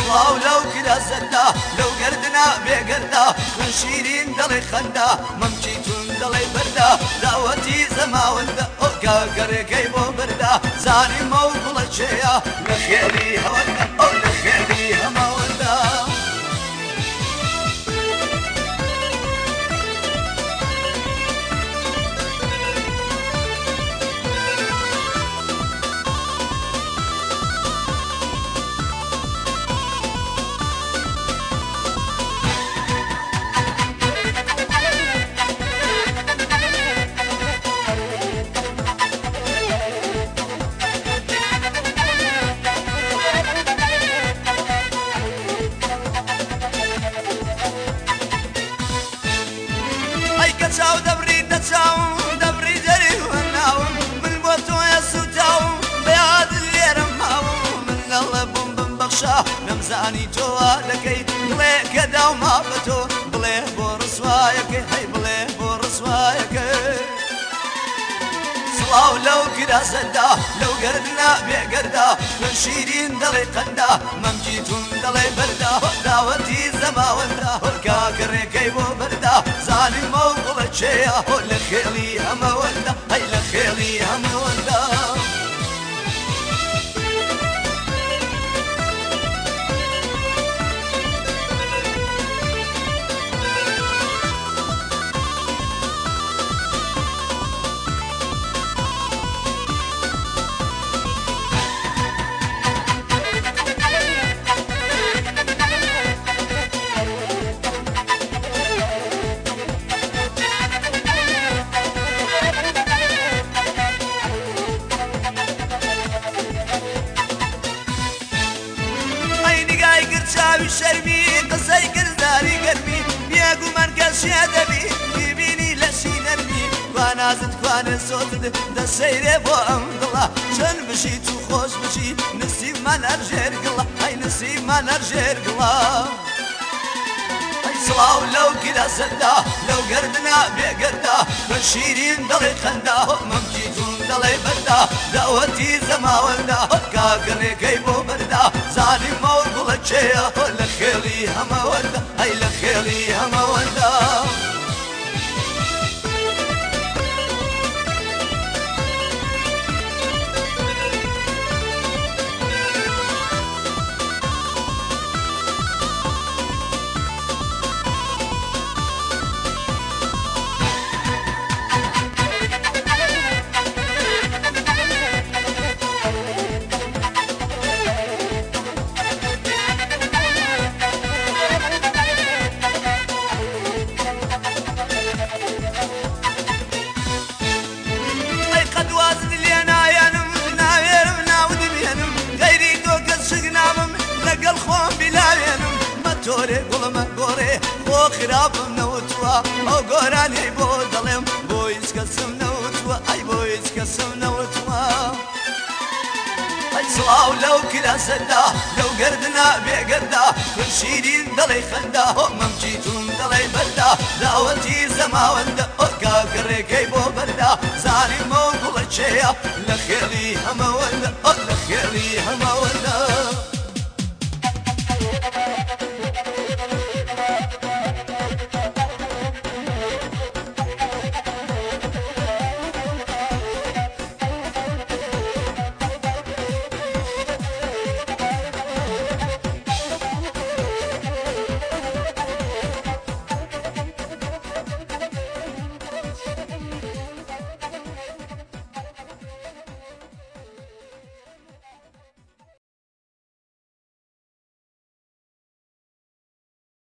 سڵاو لەو کرا سەردا لەو گەردنا بێگەردا من شیرین دەڵێ خەندا مەمچیتون دەڵێ بەردا داوەتی زەماوەندە ئۆ کاکەرێکەی بۆ بەردا زانیمە و گوڵە چێیە لە خێری هەوەندە ئەو لە خێری هەماوەندە چاو دەبری دەچاوم دەبری جەری وەناوم من بۆ تۆیە سوتاوم بەیاد لێرەم ماوم من لەڵە بووم بمبەخشا نەمزانی تۆوە دەکەی بڵێ کە داوما بە تۆ بڵێ بۆ ڕسوایەکەی هەی بڵێ بۆ ڕسوایەکەی سڵاو لەو کرا سەردا لەو گەردنا بێگەردا من شیرین دەڵێ قەندا مەمچیتون دەڵێ بەردا داوەتی زەماوەندا کاکەڕێکەی بۆ بەردا زانیمە و گوڵە چێیە لە خێڵی هەمەوەندا هەی لە خێڵی هەمەوەندا چاوی شەرمی قسەی کردداری گەرمی بێگومان کەسیە دەبی ببینی لە سینەرمی کوانازت کوانە سۆتت دەسەیرێ بۆ ئەم دڵە چەند بشیت و خۆش بشیت نسیبمان هەرژێر گڵە ئەی نسیبمان هەرژێر گڵە سڵاو لەو کرا سەردا لەو گەردنا بێگەردا بە شیرین دەڵێ خەندا مەمچیتون دەڵێ بەردا داوەتی زەماوەندا کاکەڕێکەی بۆ بەردا زانیمە و گوڵە چێیە لە خێڵی هەمەوەندا ئەی لە خێڵی هەمەوەندا تۆرێ گوڵمە گۆڕێ بۆ خراپم نەوتووە ئەو گۆرانەی بۆ دەڵێم بۆ هیچ کەسم نەوتووە ئەی بۆ هیچ کەسم نەوتووە ئەی سڵاو لەو کرا سەردا لەو گەردنا بێگەردا من شیرین دەڵێ خەندا مەمچیتون دەڵێ بەردا داوەتی زەماوەندە کاکەڕێکەی بۆ بەردا زانیمە و گوڵە چێیە لە خێڵی هەمەوە